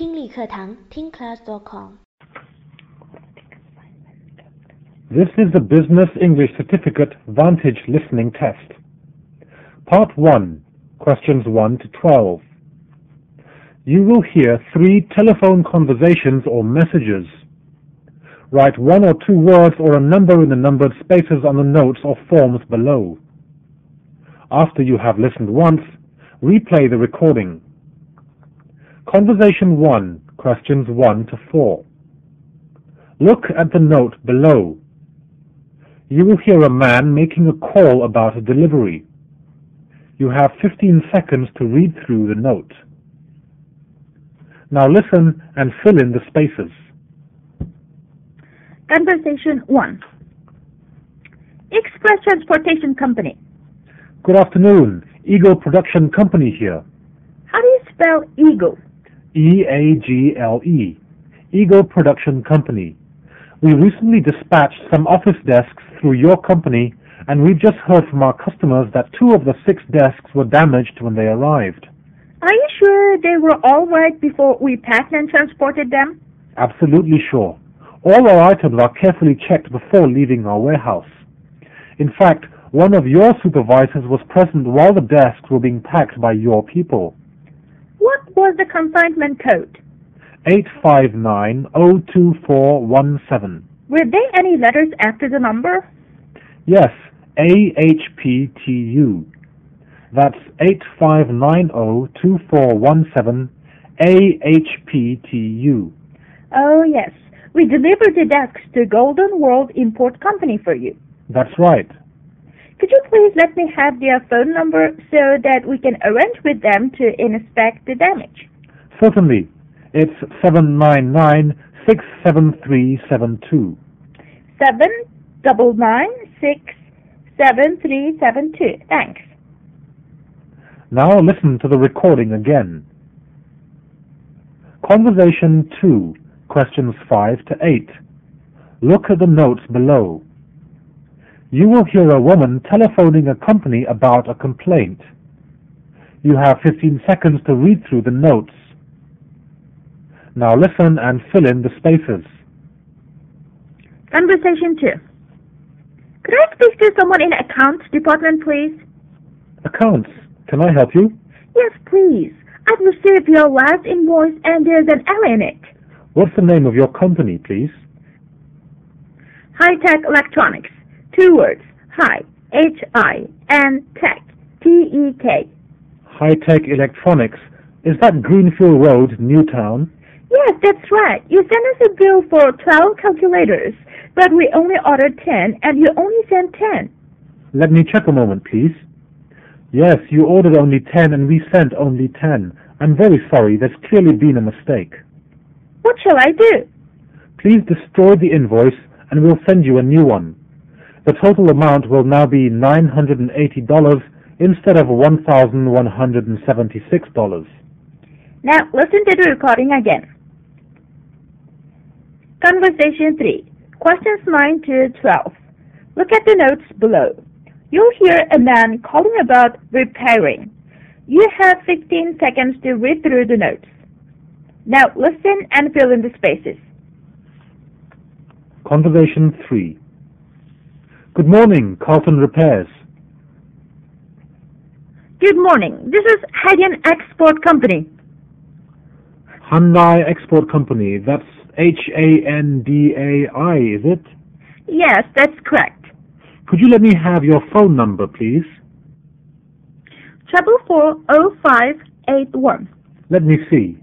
听力课堂听 class.com. This is the Business English Certificate Vantage Listening Test. Part 1, Questions 1 to 12. You will hear 3 telephone conversations or messages. Write 1 or 2 words or a number in the numbered spaces on the notes or forms below. After you have listened once, replay the recording. Conversation 1, Questions 1 to 4. Look at the note below. You will hear a man making a call about a delivery. You have 15 seconds to read through the note. Now listen and fill in the spaces. Conversation 1. Express Transportation Company. Good afternoon. Eagle Production Company here. How do you spell Eagle? E-A-G-L-E. Eagle Production Company. We recently dispatched some office desks through your company, and we've just heard from our customers that 2 of the 6 desks were damaged when they arrived. Are you sure they were all right before we packed and transported them? Absolutely sure. All our items are carefully checked before leaving our warehouse. In fact, one of your supervisors was present while the desks were being packed by your people. What was the consignment code? 859-02417. Were there any letters after the number? Yes, AHPTU. That's 8590-2417 AHPTU. Oh, yes. We delivered the desks to Golden World Import Company for you. That's right. Could you please let me have their phone number so that we can arrange with them to inspect the damage? Certainly. It's 799-67372. 799-67372. Thanks. Now listen to the recording again. Conversation 2, Questions 5 to 8. Look at the notes below. You will hear a woman telephoning a company about a complaint. You have 15 seconds to read through the notes. Now listen and fill in the spaces. Conversation 2. Could I speak to someone in accounts department, please? Accounts. Can I help you? Yes, please. I've received your last invoice and there's an error in it. What's the name of your company, please? Hi-Tech Electronics. 2 words. Hi. H-I. And Tech. T-E-K. Hi-Tech Electronics. Is that Greenfield Road, Newtown? Yes, that's right. You sent us a bill for 12 calculators, but we only ordered 10, and you only sent 10. Let me check a moment, please. Yes, you ordered only 10 and we sent only 10. I'm very sorry. There's clearly been a mistake. What shall I do? Please destroy the invoice and we'll send you a new one. The total amount will now be $980 instead of $1,176. Now listen to the recording again. Conversation 3. Questions 9 to 12. Look at the notes below. You'll hear a man calling about repairing. You have 15 seconds to read through the notes. Now listen and fill in the spaces. Conversation 3. Good morning, Carlton Repairs. Good morning. This is Hyundai Export Company. Hyundai Export Company. That's H-A-N-D-A-I, is it? Yes, that's correct. Could you let me have your phone number, please? 444-0581. Let me see.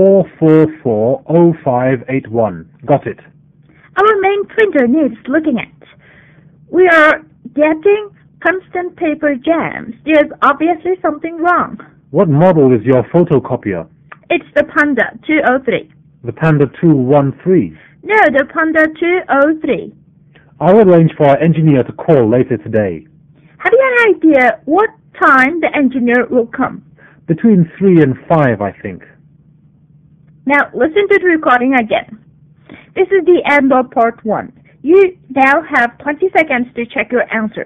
444-0581. Got it. Our main printer needs looking at. We are getting constant paper jams. There's obviously something wrong. What model is your photocopier? It's the Panda 203. The Panda 213. No, the Panda 203. I'll arrange for our engineer to call later today. Have you an idea what time the engineer will come? Between 3 and 5, I think. Now listen to the recording again. This is the end of part 1. You now have 20 seconds to check your answers.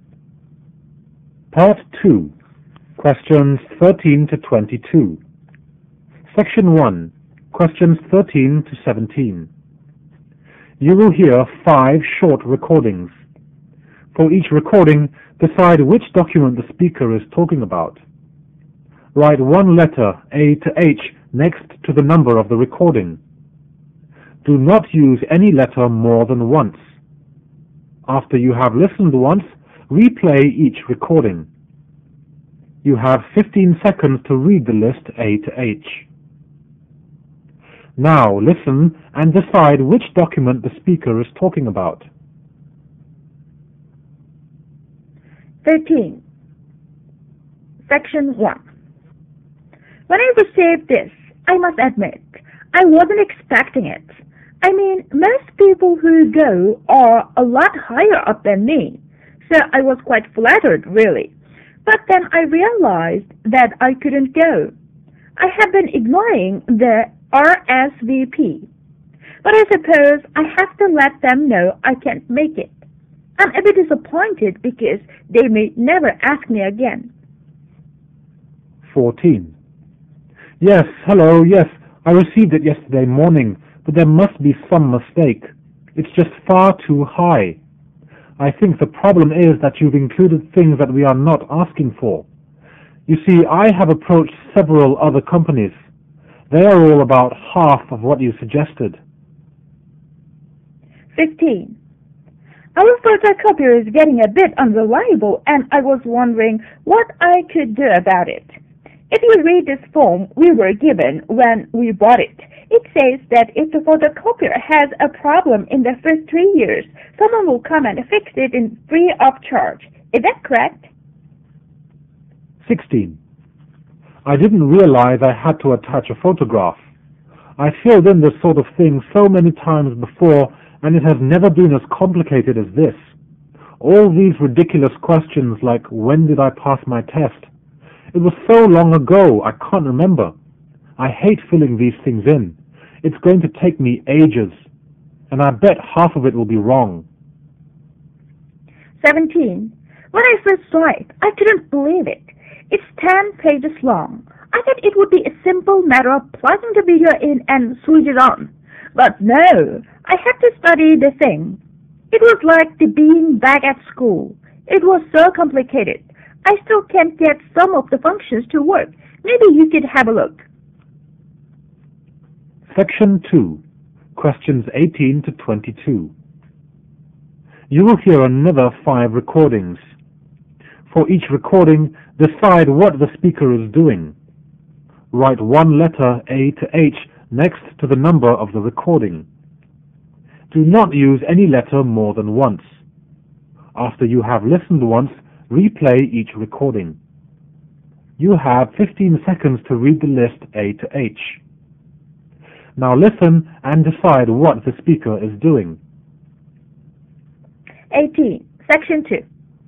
Part 2, Questions 13 to 22. Section 1, questions 13 to 17. You will hear 5 short recordings. For each recording, decide which document the speaker is talking about. Write one letter, A to H, next to the number of the recording. Do not use any letter more than once. After you have listened once, replay each recording. You have 15 seconds to read the list A to H. Now listen and decide which document the speaker is talking about. 13. Section 1. When I received this, I must admit, I wasn't expecting it. I mean, most people who go are a lot higher up than me, so I was quite flattered, really. But then I realized that I couldn't go. I have been ignoring the RSVP, but I suppose I have to let them know I can't make it. I'm a bit disappointed because they may never ask me again. 14. Yes, hello, yes, I received it yesterday morning, but there must be some mistake. It's just far too high. I think the problem is that you've included things that we are not asking for. You see, I have approached several other companies. They are all about half of what you suggested. 15. Our photocopier is getting a bit unreliable, and I was wondering what I could do about it. If you read this form we were given when we bought it, it says that if the photocopier has a problem in the first 3 years, someone will come and fix it free of charge. Is that correct? 16. I didn't realize I had to attach a photograph. I filled in this sort of thing so many times before, and it has never been as complicated as this. All these ridiculous questions like, when did I pass my test? It was so long ago, I can't remember. I hate filling these things in. It's going to take me ages, and I bet half of it will be wrong. 17. When I first saw it, I couldn't believe it. It's 10 pages long. I thought it would be a simple matter of plugging the video in and switch it on. But no, I had to study the thing. It was like being back at school. It was so complicated. I still can't get some of the functions to work. Maybe you could have a look. Section 2, questions 18 to 22. You will hear another 5 recordings. For each recording, decide what the speaker is doing. Write one letter A to H next to the number of the recording. Do not use any letter more than once. After you have listened once, replay each recording. You have 15 seconds to read the list A to H. Now listen and decide what the speaker is doing. 18. Section 2.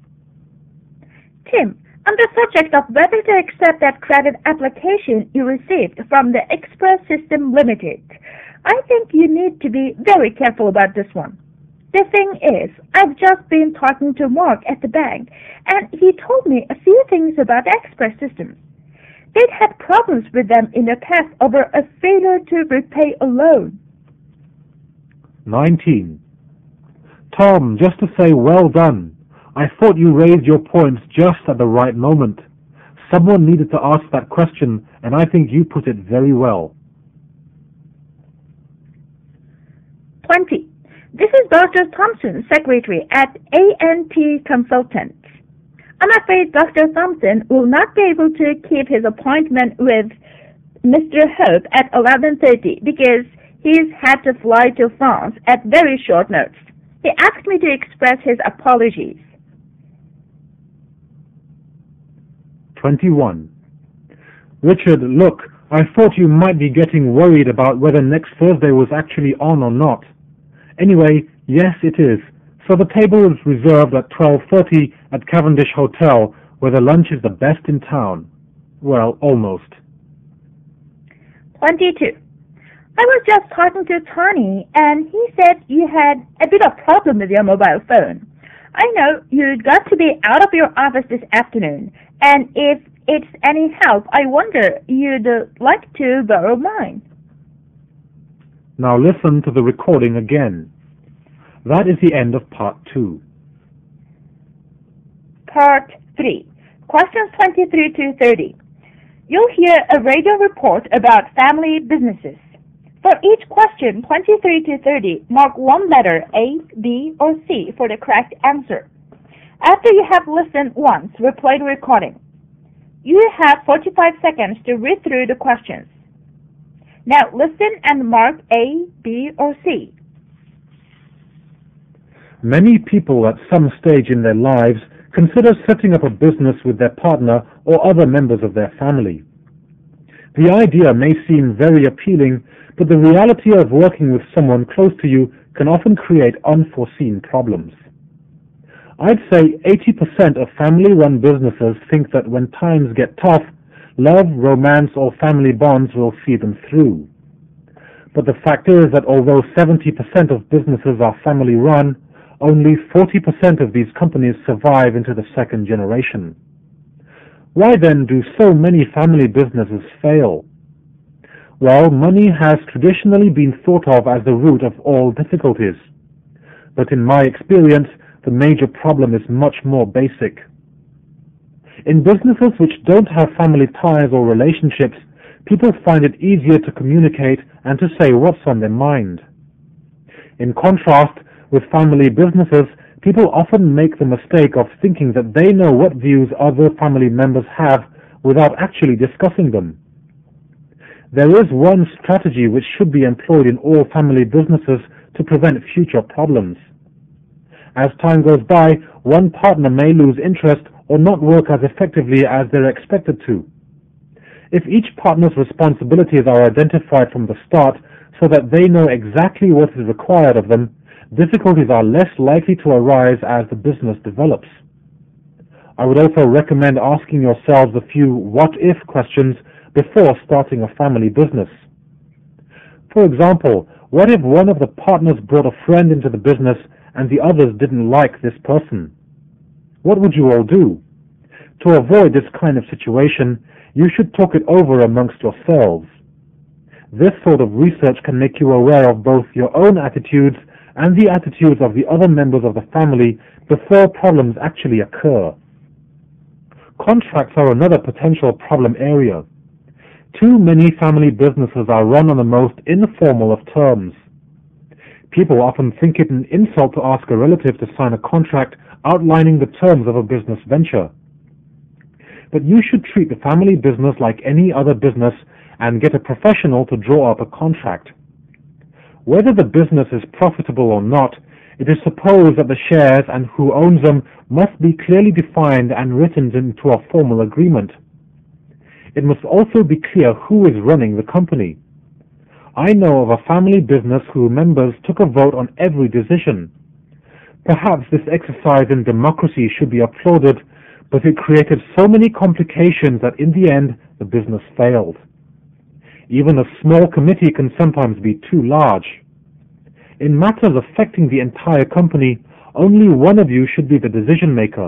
Tim, on the subject of whether to accept that credit application you received from the Express System Limited, I think you need to be very careful about this one. The thing is, I've just been talking to Mark at the bank, and he told me a few things about Express Systems. They'd had problems with them in the past over a failure to repay a loan. 19. Tom, just to say well done. I thought you raised your points just at the right moment. Someone needed to ask that question, and I think you put it very well. 20. This is Dr. Thompson, secretary at A&T Consultants. I'm afraid Dr. Thompson will not be able to keep his appointment with Mr. Hope at 11:30 because he's had to fly to France at very short notice. He asked me to express his apologies. 21. Richard, look, I thought you might be getting worried about whether next Thursday was actually on or not. Anyway, yes, it is. So the table is reserved at 12:30 at Cavendish Hotel, where the lunch is the best in town. Well, almost. 22. I was just talking to Tony, and he said you had a bit of problem with your mobile phone. I know you've got to be out of your office this afternoon, and if it's any help, I wonder you'd like to borrow mine. Now listen to the recording again. That is the end of part 2. Part 3. Questions 23 to 30. You'll hear a radio report about family businesses. For each question 23 to 30, mark one letter A, B, or C for the correct answer. After you have listened once, replay the recording. You have 45 seconds to read through the questions. Now listen and mark A, B, or C. Many people at some stage in their lives consider setting up a business with their partner or other members of their family. The idea may seem very appealing, but the reality of working with someone close to you can often create unforeseen problems. I'd say 80% of family-run businesses think that when times get tough, love, romance, or family bonds will see them through. But the fact is that although 70% of businesses are family-run, only 40% of these companies survive into the second generation. Why then do so many family businesses fail? Well, money has traditionally been thought of as the root of all difficulties. But in my experience, the major problem is much more basic. In businesses which don't have family ties or relationships, people find it easier to communicate and to say what's on their mind. In contrast, with family businesses, people often make the mistake of thinking that they know what views other family members have without actually discussing them. There is one strategy which should be employed in all family businesses to prevent future problems. As time goes by, one partner may lose interest or not work as effectively as they're expected to. If each partner's responsibilities are identified from the start so that they know exactly what is required of them, difficulties are less likely to arise as the business develops. I would also recommend asking yourselves a few what-if questions before starting a family business. For example, what if one of the partners brought a friend into the business and the others didn't like this person? What would you all do? To avoid this kind of situation, you should talk it over amongst yourselves. This sort of research can make you aware of both your own attitudes and the attitudes of the other members of the family before problems actually occur. Contracts are another potential problem area. Too many family businesses are run on the most informal of terms. People often think it an insult to ask a relative to sign a contract outlining the terms of a business venture. But you should treat the family business like any other business and get a professional to draw up a contract. Whether the business is profitable or not, it is supposed that the shares and who owns them must be clearly defined and written into a formal agreement. It must also be clear who is running the company. I know of a family business whose members took a vote on every decision. Perhaps this exercise in democracy should be applauded, but it created so many complications that in the end the business failed. Even a small committee can sometimes be too large. In matters affecting the entire company, only one of you should be the decision maker.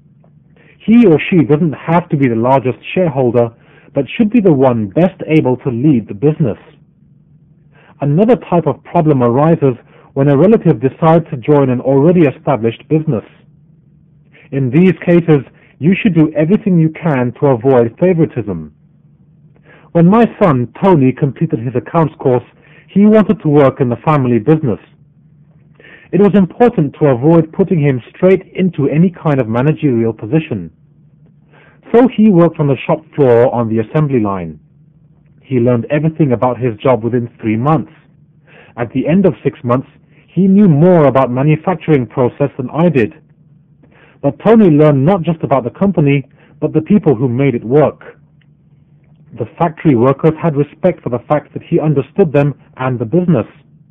He or she doesn't have to be the largest shareholder, but should be the one best able to lead the business. Another type of problem arises when a relative decides to join an already established business. In these cases, you should do everything you can to avoid favoritism. When my son, Tony, completed his accounts course, he wanted to work in the family business. It was important to avoid putting him straight into any kind of managerial position. So he worked on the shop floor on the assembly line. He learned everything about his job within 3 months. At the end of 6 months, he knew more about manufacturing process than I did. But Tony learned not just about the company, but the people who made it work. The factory workers had respect for the fact that he understood them and the business.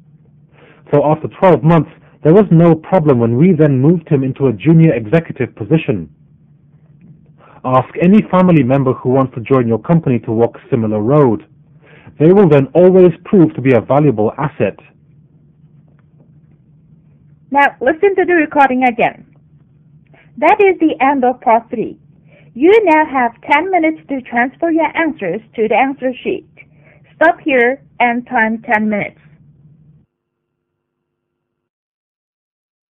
So after 12 months, there was no problem when we then moved him into a junior executive position. Ask any family member who wants to join your company to walk a similar road. They will then always prove to be a valuable asset. Now listen to the recording again. That is the end of part 3. You now have 10 minutes to transfer your answers to the answer sheet. Stop here and time 10 minutes.